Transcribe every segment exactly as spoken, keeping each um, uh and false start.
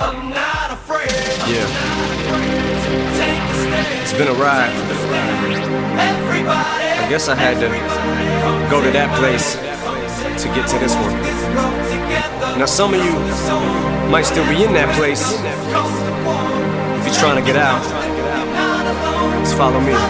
I'm not afraid. Yeah. Take a stand. It's been a ride. Everybody. I guess I had to go to that place to get to this one. Now some of you might still be in that place. If you're trying to get out, just follow me.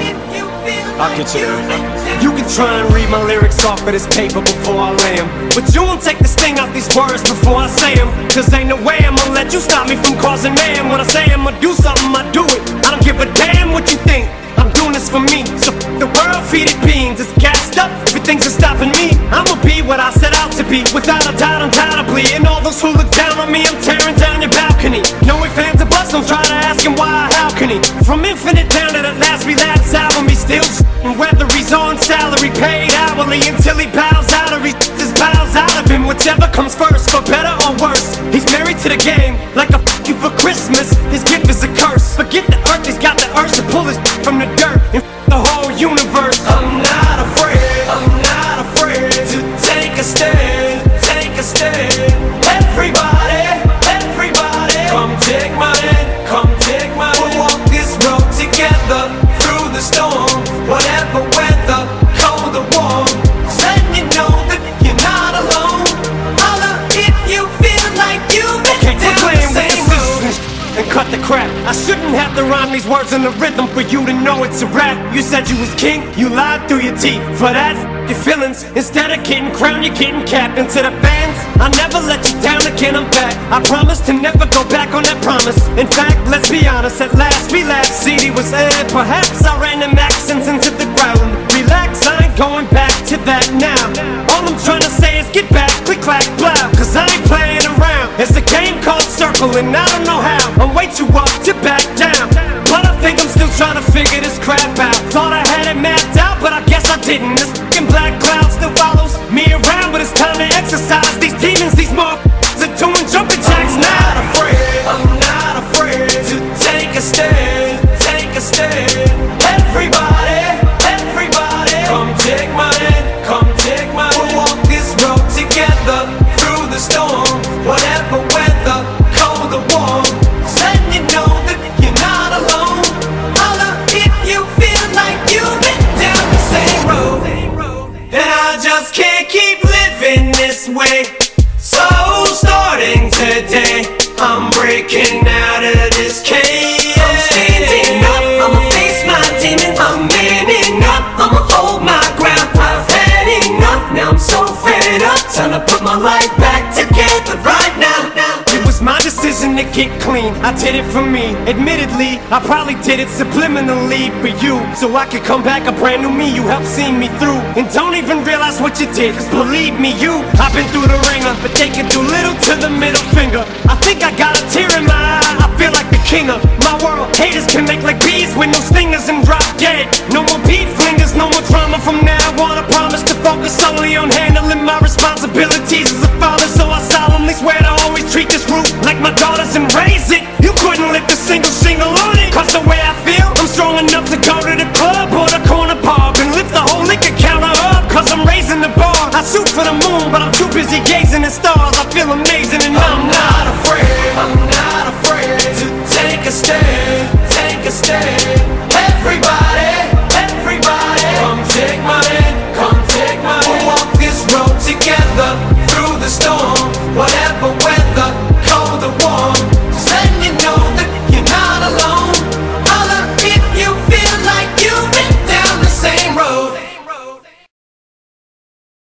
I'll get you there. You can try and read my lyrics off of this paper before I lay 'em, but you won't take the sting out these words before I say 'em. Cause ain't no way I'ma let you stop me from causing mayhem. When I say I'ma do something, I do it. I don't give a damn what you think. I'm doing this for me. So f the world, feed it beans. It's gassed up, everything's stopping me. I'ma be what I set out to be, without a doubt, undoubtedly. And all those who look down on me, I'm tearing down your balcony. No ifs, ands, or buts, don't try to ask him why, how can he? From Infinite down to the last relapse album, he still and whether he's on salary, paid hourly, until he bows out or he his bows out of him. Whichever comes first, for better or worse. He's married to the game, like a f you for Christmas. His gift is a curse. Forget the earth, he's got the urge to pull his from the dirt and f the whole universe. I'm not afraid, I'm not afraid to take a stand, take a stand. Everybody, everybody, come take my hand, come take my hand. We'll walk this road together through the storm. Whatever weather, cold or warm, just letting you know that you're not alone. Holla if you feel like you've been Okay, down we're the playing with same the road. scissors and cut the crap. I shouldn't have to rhyme these words in the rhythm for you to know it's a rap. You said you was king, you lied through your teeth. For that, f your feelings. Instead of getting crowned, you're getting capped. And to the fans, I never let you down again, I'm back. I promise to never go back on that promise. In fact, let's be honest, at last we laughed. C D was aired, perhaps I ran them accents into the ground. Relax, I ain't going back to that now. All I'm trying to say is get back, click, clack, blah. Cause I ain't playing around. It's a game called Circle and I don't know how. I'm way too up to back down, but I think I'm still trying to figure this crap out. Thought I had it mapped out, but I guess I didn't. This fucking black cloud still follows me around, but it's time to exercise these demons. These motherfuckers are doing jumping jacks now. I'm not afraid, I'm not afraid to take a stand, take a stand. Everybody, everybody, come take my hand, come take my hand. We'll walk this road together through the storm. Whatever weather, cold or warm, just letting you know that you're not alone. Holla if you feel like you've been down the same road. And I just can't keep living this way. So starting today, I'm breaking out of this cage. I'm standing up, I'ma face my demons. I'm manning up, I'ma hold my ground. I've had enough, now I'm so fed up. Time to put my life back together right now. It was my decision to get clean, I did it for me. Admittedly, I probably did it subliminally for you, so I could come back a brand new me. You helped see me through, and don't even realize what you did. Cause believe me, you, I've been through the ringer, but they can do little to the middle finger. I think I got a tear in my eye, I feel like the king of my world. Haters can make like bees with no stingers and drop dead. No more beat flingers, no more drama from now on. I promise to focus solely on handling my responsibilities as a father. So I solemnly swear to always treat this root like my daughters and raise it